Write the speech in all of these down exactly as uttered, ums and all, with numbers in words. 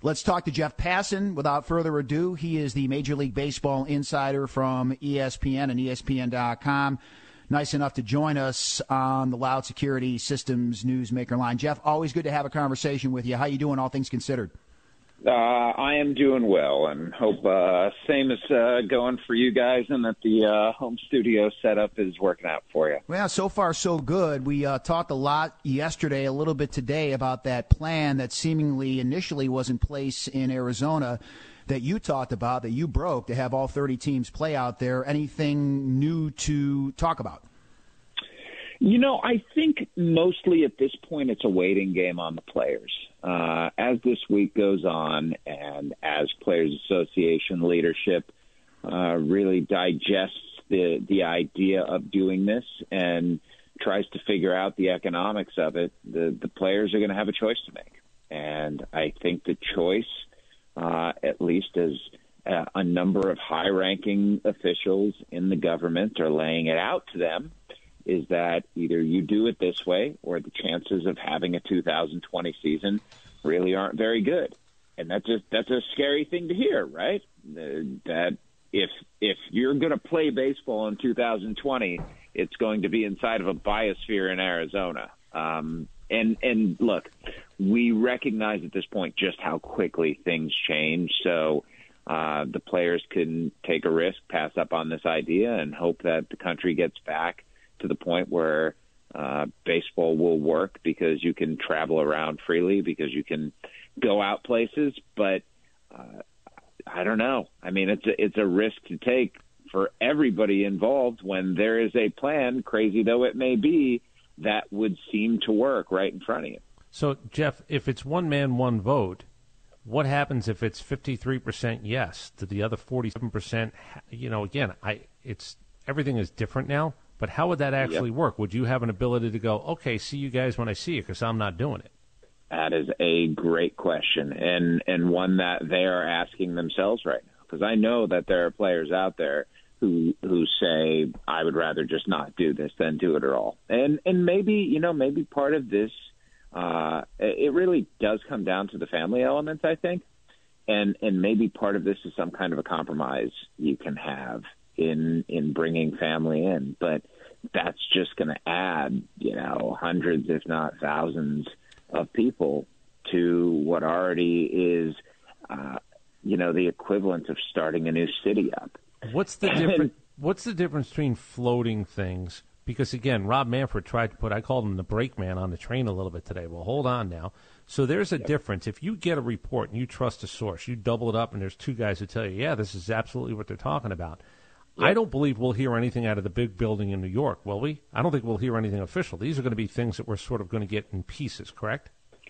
Let's talk to Jeff Passan. Without further ado, he is the Major League Baseball insider from E S P N and E S P N dot com. Nice enough to join us on the Loud Security Systems Newsmaker line. Jeff, always good to have a conversation with you. How you doing, all things considered? Uh, I am doing well, and hope uh, same is uh, going for you guys, and that the uh, home studio setup is working out for you. Well, so far so good. We uh, talked a lot yesterday, a little bit today, about that plan that seemingly initially was in place in Arizona that you talked about, that you broke, to have all thirty teams play out there. Anything new to talk about? You know, I think mostly at this point it's a waiting game on the players. Uh, as this week goes on and as Players Association leadership uh, really digests the, the idea of doing this and tries to figure out the economics of it, the, the players are going to have a choice to make. And I think the choice, uh, at least as uh, a number of high-ranking officials in the government are laying it out to them, is that either you do it this way or the chances of having a two thousand twenty season really aren't very good. And that's just, that's a scary thing to hear, right? Uh, that if if you're going to play baseball in two thousand twenty, it's going to be inside of a biosphere in Arizona. Um, and, and look, we recognize at this point just how quickly things change. So uh, the players can take a risk, pass up on this idea, and hope that the country gets back to the point where uh, baseball will work because you can travel around freely, because you can go out places. But uh, I don't know. I mean, it's a, it's a risk to take for everybody involved when there is a plan, crazy though it may be, that would seem to work right in front of you. So, Jeff, if it's one man, one vote, what happens if it's fifty-three percent yes to the other forty-seven percent? You know, again, I it's everything is different now. But how would that actually yep. work? Would you have an ability to go, okay, see you guys when I see you, because I'm not doing it? That is a great question, and, and one that they are asking themselves right now. Because I know that there are players out there who who say, I would rather just not do this than do it at all. And and maybe, you know, maybe part of this, uh, it really does come down to the family elements, I think. And, and maybe part of this is some kind of a compromise you can have in in bringing family in, but that's just going to add, you know, hundreds, if not thousands, of people to what already is, uh, you know, the equivalent of starting a new city up. What's the difference? What's the difference between floating things? Because again, Rob Manfred tried to put, I called him the brake man on the train a little bit today. Well, hold on now. So there's a yep. difference. If you get a report and you trust a source, you double it up, and there's two guys who tell you, yeah, this is absolutely what they're talking about. Yep. I don't believe we'll hear anything out of the big building in New York, will we? I don't think we'll hear anything official. These are going to be things that we're sort of going to get in pieces, correct?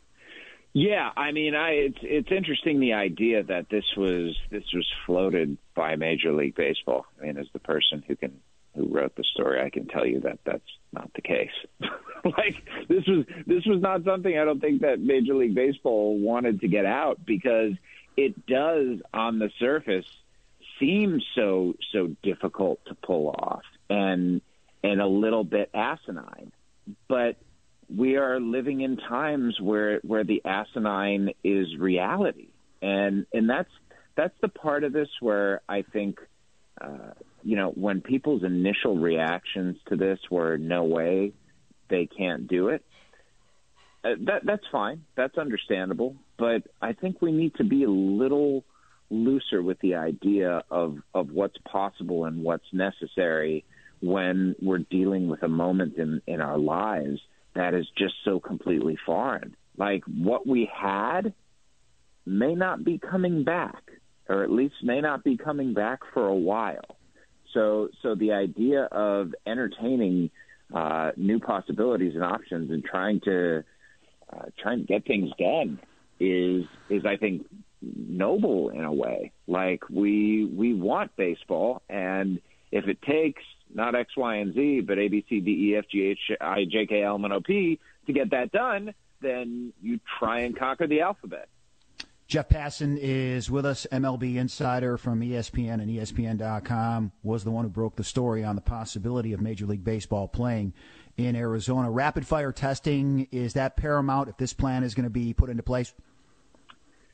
Yeah, I mean, I it's it's interesting, the idea that this was this was floated by Major League Baseball. I mean, as the person who can who wrote the story, I can tell you that that's not the case. Like this was this was not something I don't think that Major League Baseball wanted to get out, because it does on the surface seem so so difficult to pull off and and a little bit asinine. But we are living in times where where the asinine is reality, and and that's that's the part of this where I think uh, you know, when people's initial reactions to this were no way, they can't do it. Uh, that that's fine, that's understandable, but I think we need to be a little looser with the idea of, of what's possible and what's necessary when we're dealing with a moment in, in our lives that is just so completely foreign. Like, what we had may not be coming back, or at least may not be coming back for a while. So so the idea of entertaining uh, new possibilities and options and trying to uh, trying to get things done is is I think noble in a way. Like, we we want baseball, and if it takes not X, Y, and Z, but A, B, C, D, E, F, G, H, I, J, K, L, M, N, O, P to get that done, then you try and conquer the alphabet. Jeff Passan is with us, M L B insider from E S P N and E S P N dot com, was the one who broke the story on the possibility of Major League Baseball playing in Arizona. Rapid-fire testing, is that paramount if this plan is going to be put into place? It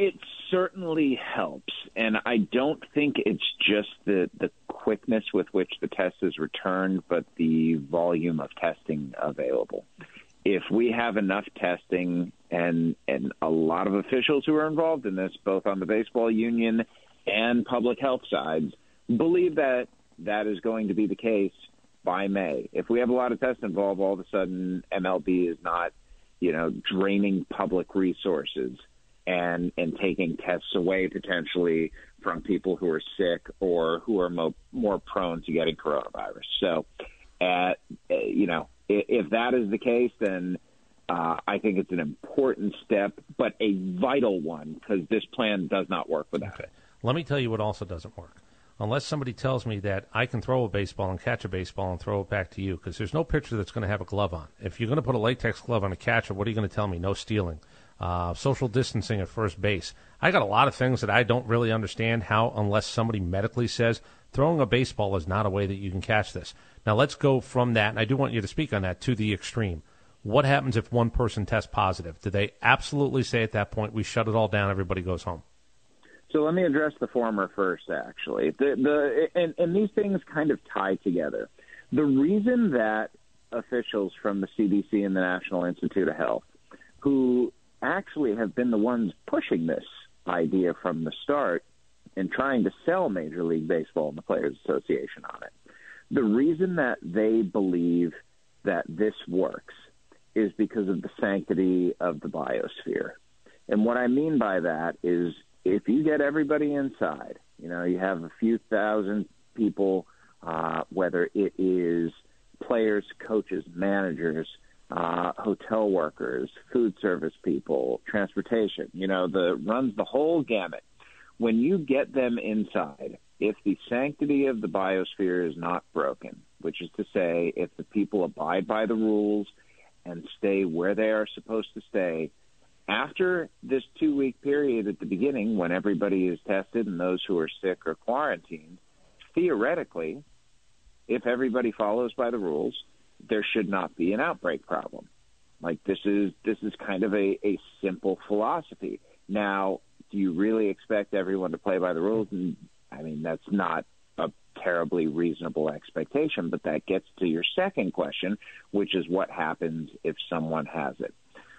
it certainly helps, and I don't think it's just the, the quickness with which the test is returned, but the volume of testing available. If we have enough testing, and and a lot of officials who are involved in this, both on the baseball union and public health sides, believe that that is going to be the case by May. If we have a lot of tests involved, all of a sudden M L B is not, you know, draining public resources and and taking tests away potentially from people who are sick or who are mo- more prone to getting coronavirus. So, uh, you know, if, if that is the case, then uh, I think it's an important step, but a vital one, because this plan does not work without okay. it. Let me tell you what also doesn't work. Unless somebody tells me that I can throw a baseball and catch a baseball and throw it back to you, because there's no pitcher that's going to have a glove on. If you're going to put a latex glove on a catcher, what are you going to tell me? No stealing. Uh, social distancing at first base. I got a lot of things that I don't really understand how, unless somebody medically says throwing a baseball is not a way that you can catch this. Now let's go from that, and I do want you to speak on that, to the extreme. What happens if one person tests positive? Do they absolutely say at that point, we shut it all down, everybody goes home? So let me address the former first, actually. The, the and, and these things kind of tie together. The reason that officials from the C D C and the National Institute of Health, who actually have been the ones pushing this idea from the start and trying to sell Major League Baseball and the Players Association on it, the reason that they believe that this works is because of the sanctity of the biosphere. And what I mean by that is, if you get everybody inside, you know, you have a few thousand people, uh, whether it is players, coaches, managers, uh, hotel workers, food service people, transportation, you know, the runs the whole gamut. When you get them inside, if the sanctity of the biosphere is not broken, which is to say, if the people abide by the rules and stay where they are supposed to stay, after this two-week period at the beginning, when everybody is tested and those who are sick are quarantined, theoretically, if everybody follows by the rules, there should not be an outbreak problem. Like, this is this is kind of a, a simple philosophy. Now, do you really expect everyone to play by the rules? And, I mean, that's not a terribly reasonable expectation, but that gets to your second question, which is what happens if someone has it.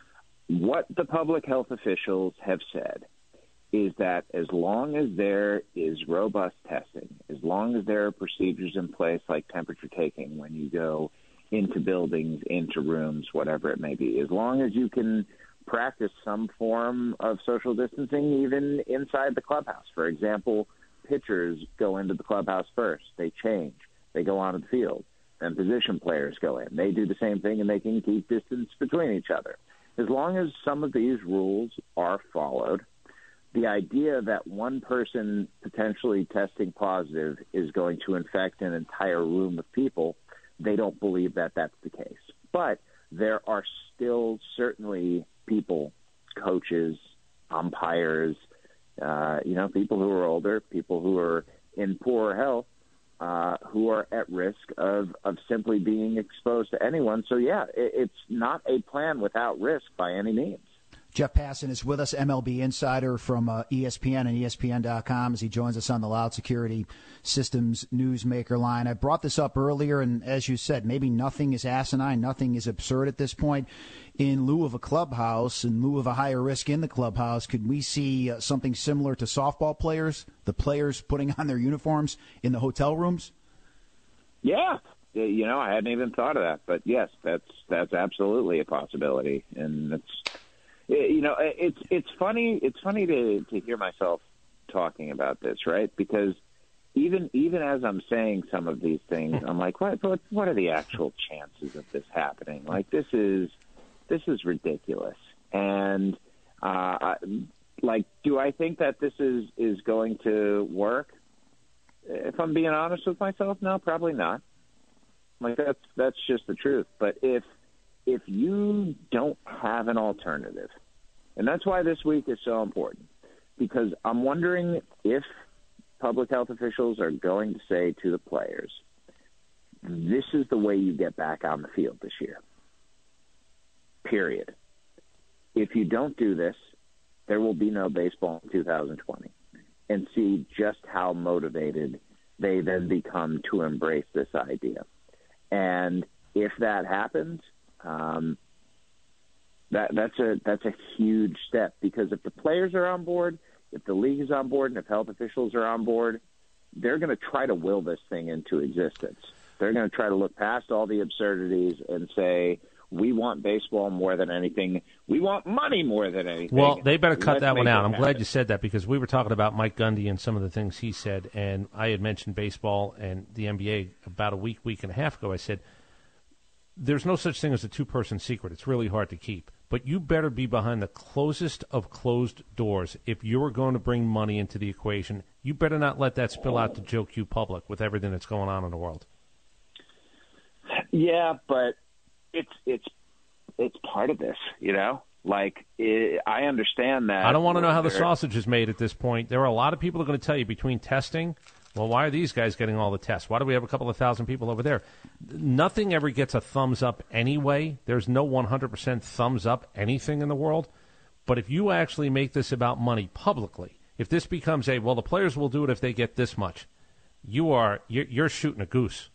What the public health officials have said is that as long as there is robust testing, as long as there are procedures in place like temperature taking when you go into buildings, into rooms, whatever it may be, as long as you can practice some form of social distancing even inside the clubhouse. For example, pitchers go into the clubhouse first. They change. They go onto the field. Then position players go in. They do the same thing, and they can keep distance between each other. As long as some of these rules are followed, the idea that one person potentially testing positive is going to infect an entire room of people, they don't believe that that's the case. But there are still certainly people, coaches, umpires, uh, you know, people who are older, people who are in poor health, uh, who are at risk of, of simply being exposed to anyone. So, yeah, it, it's not a plan without risk by any means. Jeff Passan is with us, M L B insider from uh, E S P N and E S P N dot com, as he joins us on the Loud Security Systems Newsmaker line. I brought this up earlier, and as you said, maybe nothing is asinine, nothing is absurd at this point. In lieu of a clubhouse, in lieu of a higher risk in the clubhouse, could we see uh, something similar to softball players, the players putting on their uniforms in the hotel rooms? Yeah. You know, I hadn't even thought of that. But, yes, that's that's absolutely a possibility. And it's, you know, it's it's funny. It's funny to, to hear myself talking about this, right? Because even even as I'm saying some of these things, I'm like, what what, what are the actual chances of this happening? Like, this is this is ridiculous. And uh, like, do I think that this is, is going to work? If I'm being honest with myself, no, probably not. Like, that's that's just the truth. But if if you don't have an alternative, and that's why this week is so important, because I'm wondering if public health officials are going to say to the players, this is the way you get back on the field this year. Period. If you don't do this, there will be no baseball in two thousand twenty, and see just how motivated they then become to embrace this idea. And if that happens, um, that that's a that's a huge step, because if the players are on board, if the league is on board, and if health officials are on board, they're going to try to will this thing into existence. They're going to try to look past all the absurdities and say, we want baseball more than anything. We want money more than anything. Well, they better cut Let's that one out. I'm happen. glad you said that, because we were talking about Mike Gundy and some of the things he said, and I had mentioned baseball and the N B A about a week, week and a half ago. I said, there's no such thing as a two-person secret. It's really hard to keep. But you better be behind the closest of closed doors if you're going to bring money into the equation. You better not let that spill out to Joe Q public with everything that's going on in the world. Yeah, but it's it's it's part of this, you know? Like, it, I understand that. I don't want to know how the sausage is made at this point. There are a lot of people who are going to tell you, between testing, well, why are these guys getting all the tests? Why do we have a couple of thousand people over there? Nothing ever gets a thumbs up anyway. There's no one hundred percent thumbs up anything in the world. But if you actually make this about money publicly, if this becomes a, well, the players will do it if they get this much, you are, you're, you're shooting a goose.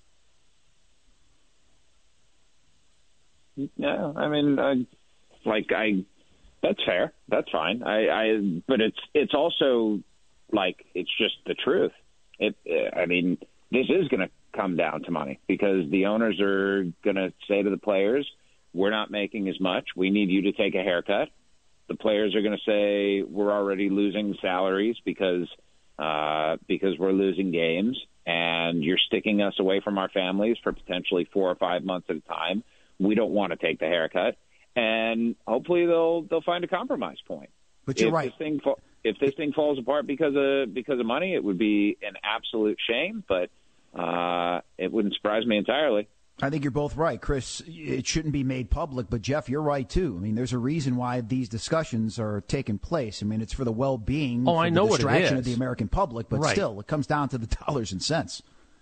Yeah, I mean, uh, like I, that's fair. That's fine. I, I, but it's it's also like it's just the truth. It, I mean, this is going to come down to money, because the owners are going to say to the players, "We're not making as much. We need you to take a haircut." The players are going to say, "We're already losing salaries because uh, because we're losing games, and you're sticking us away from our families for potentially four or five months at a time. We don't want to take the haircut," and hopefully they'll they'll find a compromise point. But you're if right. This thing fa- if this thing falls apart because of because of money, it would be an absolute shame. But uh, it wouldn't surprise me entirely. I think you're both right, Chris. It shouldn't be made public, but Jeff, you're right too. I mean, there's a reason why these discussions are taking place. I mean, it's for the well-being, oh, for I the know what it distraction is. of the American public, but right. still, it comes down to the dollars and cents.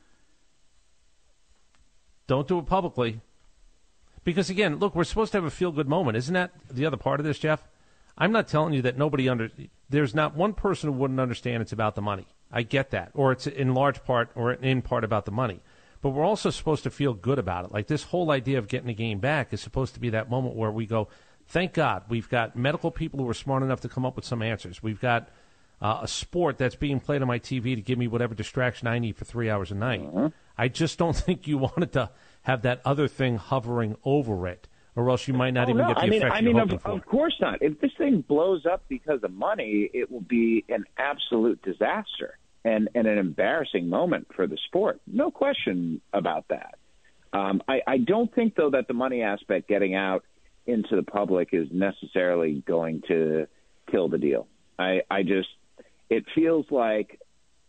Don't do it publicly. Because, again, look, we're supposed to have a feel-good moment. Isn't that the other part of this, Jeff? I'm not telling you that nobody under – there's not one person who wouldn't understand it's about the money. I get that. Or it's in large part or in part about the money. But we're also supposed to feel good about it. Like, this whole idea of getting the game back is supposed to be that moment where we go, thank God, we've got medical people who are smart enough to come up with some answers. We've got uh, a sport that's being played on my T V to give me whatever distraction I need for three hours a night. Uh-huh. I just don't think you wanted to have that other thing hovering over it, or else you might not oh, even no. get the I mean, effect I you're mean, hoping of, for. Of course not. If this thing blows up because of money, it will be an absolute disaster and, and an embarrassing moment for the sport. No question about that. Um, I, I don't think, though, that the money aspect getting out into the public is necessarily going to kill the deal. I, I just – it feels like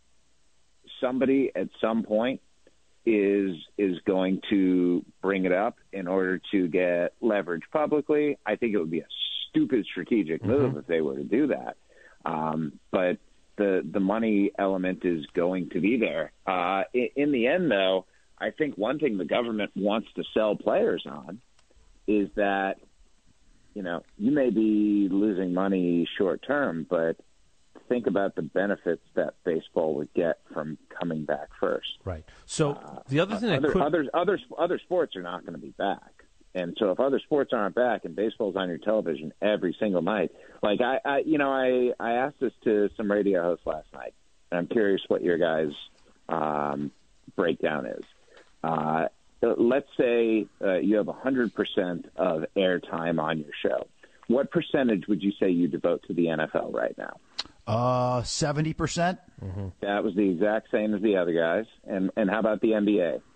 somebody at some point is is going to bring it up in order to get leverage publicly. I think it would be a stupid strategic move mm-hmm. if they were to do that. Um, but the the money element is going to be there. Uh, in, in the end, though, I think one thing the government wants to sell players on is that, you know, you may be losing money short term, but think about the benefits that baseball would get from coming back first. Right. So uh, the other thing that other, could... other other other sports are not going to be back, and so if other sports aren't back and baseball's on your television every single night, like I, I you know, I I asked this to some radio hosts last night, and I'm curious what your guys' um, breakdown is. Uh, let's say uh, you have one hundred percent of airtime on your show. What percentage would you say you devote to the N F L right now? Uh, seventy percent. Mm-hmm. That was the exact same as the other guys. And and how about the N B A?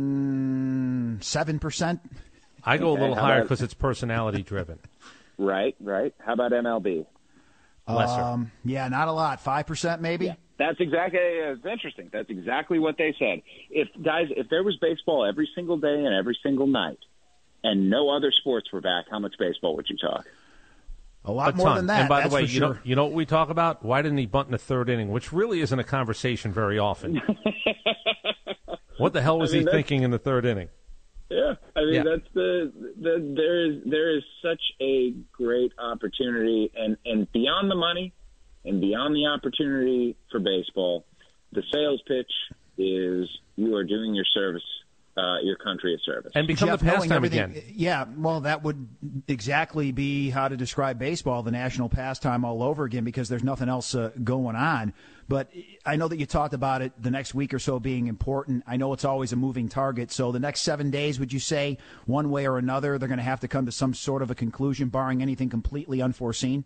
Mm, seven percent. I go okay, a little higher because about... it's personality driven. Right, right. How about M L B? Lesser. Um, yeah, not a lot. Five percent, maybe. Yeah. That's exactly. Uh, it's interesting. That's exactly what they said. If guys, if there was baseball every single day and every single night, and no other sports were back, how much baseball would you talk? A lot a more ton. than that. And by that's the way, for you sure. know, you know what we talk about? Why didn't he bunt in the third inning? Which really isn't a conversation very often. What the hell was I mean, he thinking in the third inning? Yeah, I mean yeah. that's the, the there is there is such a great opportunity, and, and beyond the money, and beyond the opportunity for baseball, the sales pitch is you are doing your service, uh, your country a service, and become Jeff, the pastime again. Yeah, well, that would exactly be how to describe baseball, the national pastime all over again, because there's nothing else uh, going on. But I know that you talked about it the next week or so being important. I know it's always a moving target. So the next seven days, would you say, one way or another, they're going to have to come to some sort of a conclusion, barring anything completely unforeseen?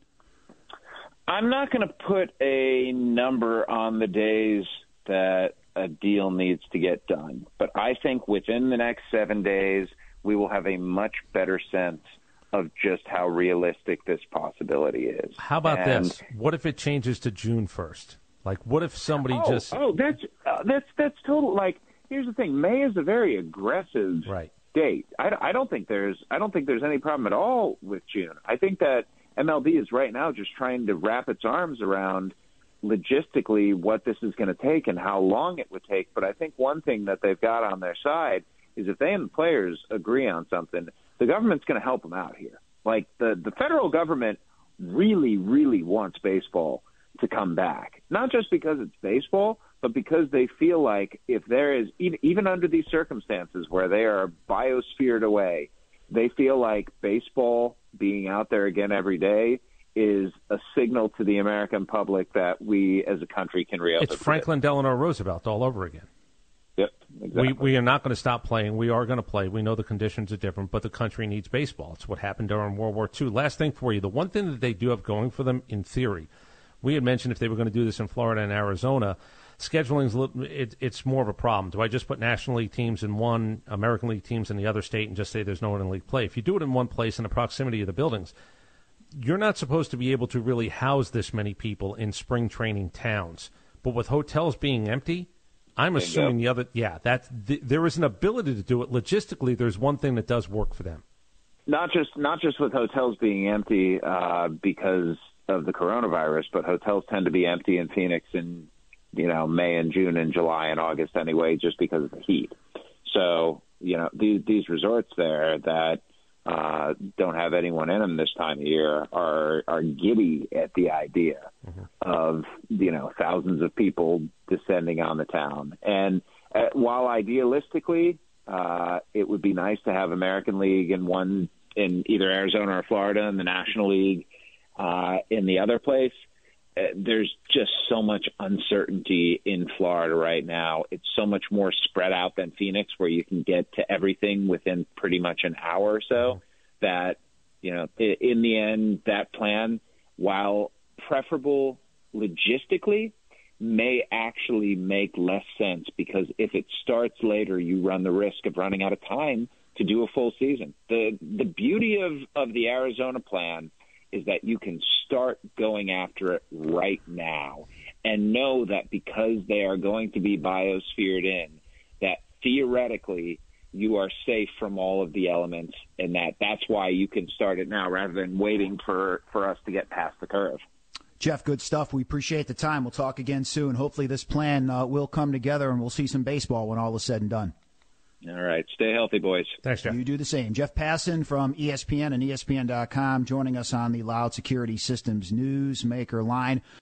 I'm not going to put a number on the days that a deal needs to get done. But I think within the next seven days, we will have a much better sense of just how realistic this possibility is. How about and, this? What if it changes to June first? Like, what if somebody oh, just... Oh, that's, uh, that's, that's total, like, here's the thing. May is a very aggressive right. date. I, I don't think there's, I don't think there's any problem at all with June. I think that M L B is right now just trying to wrap its arms around logistically what this is going to take and how long it would take. But I think one thing that they've got on their side is if they and the players agree on something, the government's going to help them out here. Like the, the federal government really, really wants baseball to come back, not just because it's baseball, but because they feel like if there is, even under these circumstances where they are biosphered away, they feel like baseball being out there again every day is a signal to the American public that we as a country can reopen. It's Franklin Delano Roosevelt all over again. Yep, exactly. We, we are not going to stop playing. We are going to play. We know the conditions are different, but the country needs baseball. It's what happened during World War Two. Last thing for you, the one thing that they do have going for them in theory, we had mentioned if they were going to do this in Florida and Arizona, scheduling it, it's more of a problem. Do I just put National League teams in one, American League teams in the other state, and just say there's no one in league play? If you do it in one place in the proximity of the buildings, you're not supposed to be able to really house this many people in spring training towns. But with hotels being empty, I'm assuming the other, yeah, that th- there is an ability to do it. Logistically, there's one thing that does work for them. Not just not just with hotels being empty uh, because of the coronavirus, but hotels tend to be empty in Phoenix in, you know, May and June and July and August anyway, just because of the heat. So, you know, these, these resorts there that uh, don't have anyone in them this time of year are are giddy at the idea mm-hmm. of, you know, thousands of people descending on the town. And uh, while idealistically uh, it would be nice to have American League in one in either Arizona or Florida and the National League uh, in the other place, uh, there's just so much uncertainty in Florida right now. It's so much more spread out than Phoenix, where you can get to everything within pretty much an hour or so, that, you know, in the end, that plan, while preferable logistically, may actually make less sense, because if it starts later, you run the risk of running out of time to do a full season. The the beauty of, of the Arizona plan is that you can start going after it right now and know that because they are going to be biosphered in, that theoretically you are safe from all of the elements, and that that's why you can start it now rather than waiting for, for us to get past the curve. Jeff, good stuff. We appreciate the time. We'll talk again soon. Hopefully this plan uh, will come together and we'll see some baseball when all is said and done. All right. Stay healthy, boys. Thanks, Jeff. You do the same. Jeff Passan from E S P N and E S P N dot com joining us on the Loud Security Systems Newsmaker line.